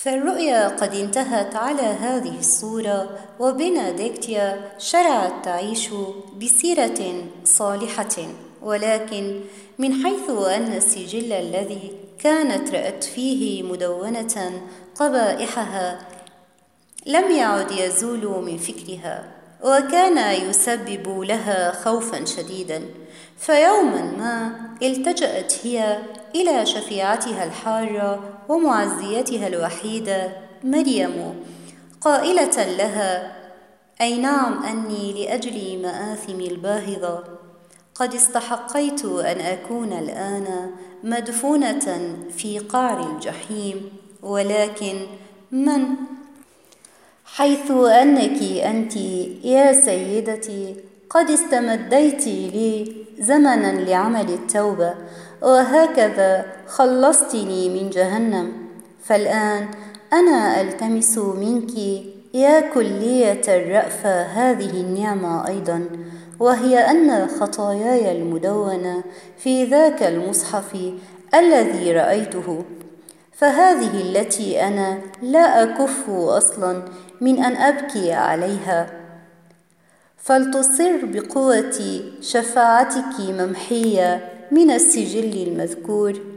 فالرؤيا قد انتهت على هذه الصورة، وبنديكتيا شرعت تعيش بسيرة صالحة، ولكن من حيث أن السجل الذي كانت رأت فيه مدونة قبائحها لم يعد يزول من فكرها، وكان يسبب لها خوفا شديدا. فيوما ما التجأت هي إلى شفيعتها الحارة ومعزيتها الوحيدة مريم، قائلة لها: أي نعم، أني لأجل مآثمي الباهظة قد استحقيت أن أكون الآن مدفونة في قعر الجحيم، ولكن من حيث أنك أنت يا سيدتي قد استمديت لي زمنا لعمل التوبة، وهكذا خلصتني من جهنم، فالآن أنا ألتمس منك يا كلية الرأفة هذه النعمة أيضا، وهي أن خطاياي المدونة في ذاك المصحف الذي رأيته، فهذه التي أنا لا أكف أصلا من أن أبكي عليها، فلتصر بقوة شفاعتك ممحية من السجل المذكور